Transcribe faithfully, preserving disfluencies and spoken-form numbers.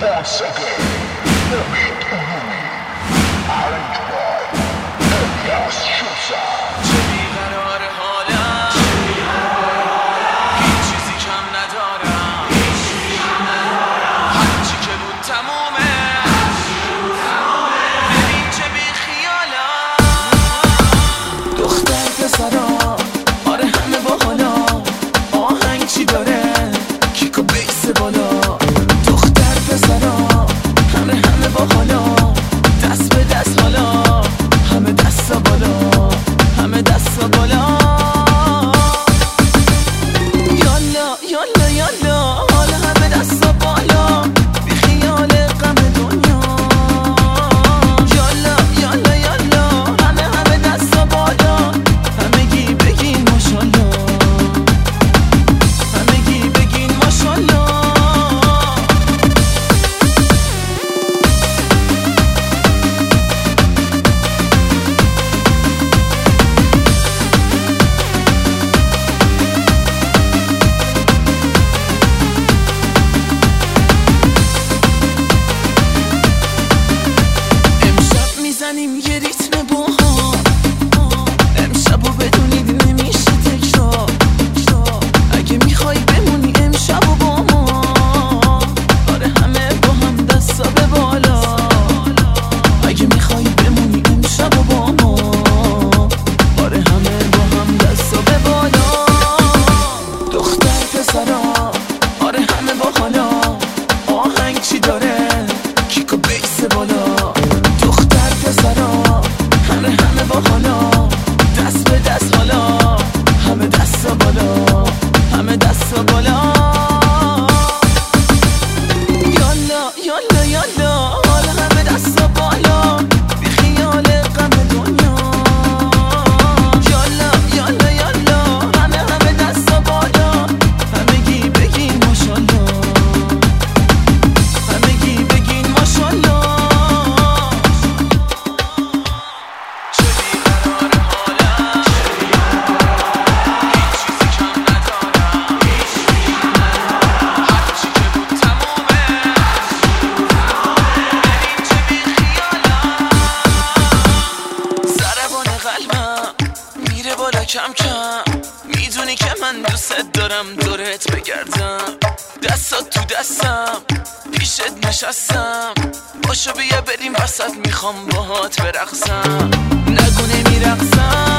Once again, David Urumi, arranged by Elias Shusa. چه بیقرار حالم، هیچ چیزی کم ندارم، هرچی که بود تمومه، ببین چه بی خیالم. دختر پسرا آره همه با حالا، آهنگ چی داره کیک و بیس بالا. دختر پسرا همه همه با حالا، دست به دست حالا، همه دست بالا، همه دست بالا. یالا یالا یالا حالا همه دست بالا، بی خیال غم دنیا. یالا یالا یالا همه همه دست بالا، همگی بگین ماشالله، همگی بگین ماشالله. امشب میزنیم یه ریتم باحال، امشبو بدونید نمیشه تکرار. اگه میخوای بمونی امشبو با ما، آره همه با هم دستا به بالا. اگه میخوای بمونی امشبو با ما، آره همه با هم دستا به بالا. دختر پسرا آره همه با حالا، آهنگ چی داره کیک و بیس بالا. دختر پسرا همه همه با حالا، دست به دست حالا، همه دست بالا، همه دست بالا. یالا یالا یالا حالا همه دست بالا، بی خیال غم دنیا. یالا یالا یالا همه همه دست بالا، همگی بگین ماشالله، همگی بگین ماشالله. چه بیقرار حالم، هیچ چیزی کم ندارم، هرچی که بود تمومه، ببین چه بی خیالم. ضربان قلبم میره بالا کم کم، میدونی که من دوست دارم دورت بگردم. دستات تو دستم پیشت نشستم، باشو بیا بریم وسط، میخوام باهات برقصم. نگو نمیرقصم